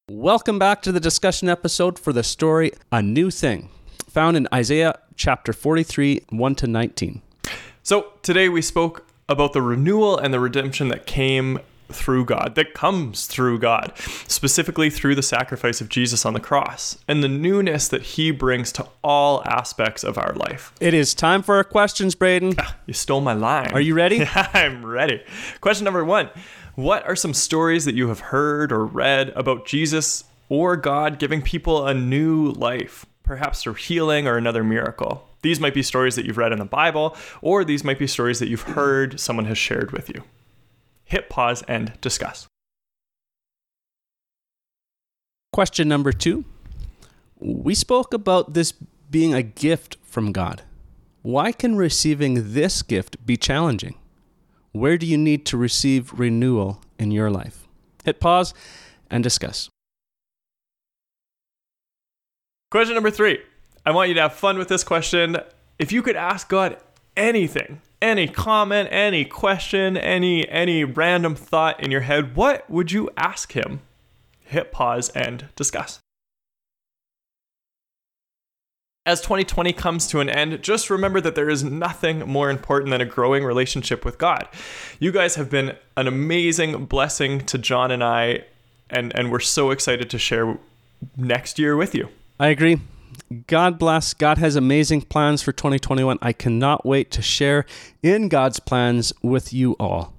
Welcome back to the discussion episode for the story A New Thing, found in Isaiah chapter 43, 1-19. So today we spoke about the renewal and the redemption that came through God, that comes through God, specifically through the sacrifice of Jesus on the cross, and the newness that he brings to all aspects of our life. It is time for our questions, Braden. You stole my line. Are you ready? I'm ready. Question number 1. What are some stories that you have heard or read about Jesus or God giving people a new life, perhaps through healing or another miracle? These might be stories that you've read in the Bible, or these might be stories that you've heard someone has shared with you. Hit pause and discuss. Question number 2. We spoke about this being a gift from God. Why can receiving this gift be challenging? Where do you need to receive renewal in your life? Hit pause and discuss. Question number 3. I want you to have fun with this question. If you could ask God anything, any comment, any question, any random thought in your head, what would you ask him? Hit pause and discuss. As 2020 comes to an end, just remember that there is nothing more important than a growing relationship with God. You guys have been an amazing blessing to John and I, and we're so excited to share next year with you. I agree. God bless. God has amazing plans for 2021. I cannot wait to share in God's plans with you all.